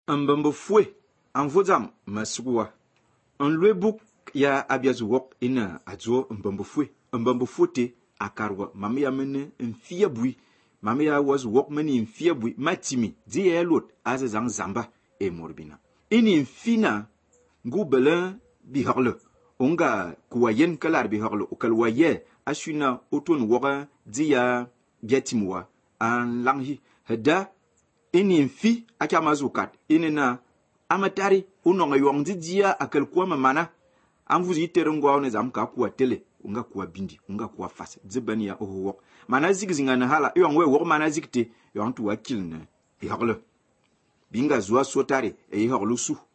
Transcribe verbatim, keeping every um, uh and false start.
Mbambo fwe, en vozam, masugwa. En lwe bouk ya abiazuwok ina adzo mbambo fwe. Mbambo fote akarwa. Mami ya mene mfia bui. Mami ya wazu wok meni mfia bui. Matimi, di ya lot, aze zang zamba e morbina. Ini mfina, ngu belen bihorle. Onga kuwayen kalar bihorle. Okalwaye, ashuna oton woga di ya biatimwa. An langhi. Heda, ini mfi akamazukat. Ini na amatari unonga yong dia akal kwa mamana amvuzi iterengwa one zamka kwa tele unga kwa bindi unga kwa fas zibani ya oho mana zigzinga na hala yong we wok mana zikte yong tu wakil ne ihoglo binga zuwa sotare e ihoglo su